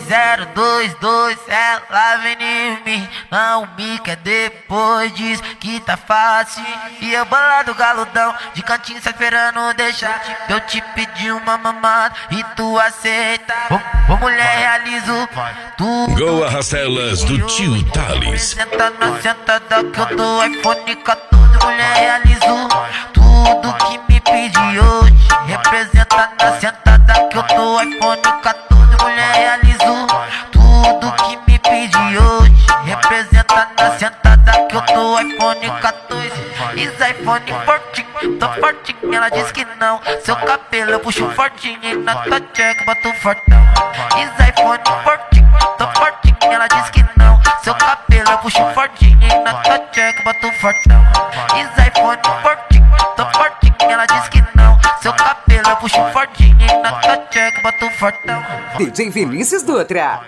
2022, ela vem em mim, não me quer depois diz que tá fácil. E eu bolado galudão, de cantinho só esperando deixar eu te pedir uma mamada e tu aceita. Ô mulher, realizo tudo. Go Arrastelas do tio Thales. Senta na sentada que eu dou iPhone 14. Mulher, realizo tudo que me pedi hoje. Representa na sentada que eu dou iPhone 14. Mulher, realizo tudo que me pedi hoje. Representa na sentada que eu dou iPhone 14. Is iPhone fortinho, tô fortinho. Ela diz que não. Seu cabelo eu puxo fortinho e na tua check boto fortão. Is iPhone fortinho, tô fortinho. Ela diz que não. Seu cabelo eu puxo fortinho e na tua check boto fortão. Is iPhone fortinho, tô fortinho. Ela diz que não. Seu cabelo eu puxo fortinho e na tua check boto fortão. DJ Vinícius Dutra.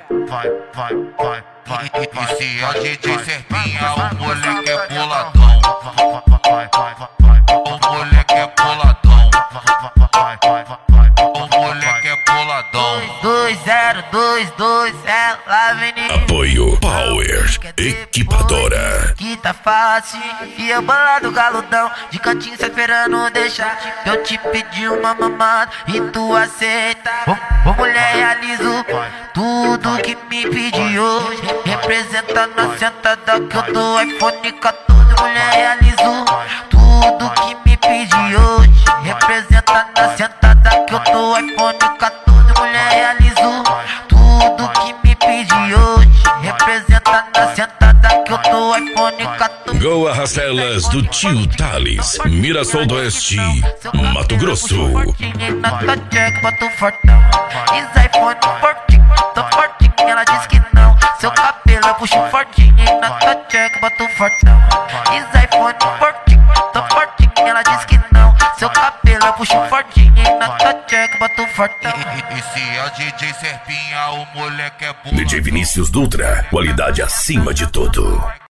E se a DJ Serpinha, o moleque é boladão. O moleque é boladão. O moleque é boladão. 2022, ela vem em mim. Apoio Power Equipadora. Que tá fácil. E eu bolado galudão, de cantinho só esperando deixar eu te pedir uma mamada e tu aceita. Ô mulher, realizo tudo que me pedi hoje. Representa na sentada que eu dou iPhone 14. Mulher, realizo tudo que me pedi hoje. Representa na sentada que eu dou iPhone 14. Mulher, realizo tudo que me pedi hoje. Representa na sentada que eu dou iPhone 14. Go Arrastelas do tio Thales. Mirassol do Oeste, Mato Grosso. Na tua check boto fortão. Is iPhone fortinho, tô fortinho. Ela diz que não. Seu cabelo eu puxo fortinho e na tua check boto fortão. Is iPhone fortinho, tô fortinho. Ela diz que não. Seu cabelo eu puxo fortinho e na tua check boto fortão. E se a DJ Serpinha, o moleque é boladão. DJ Vinícius Dutra, qualidade acima de tudo.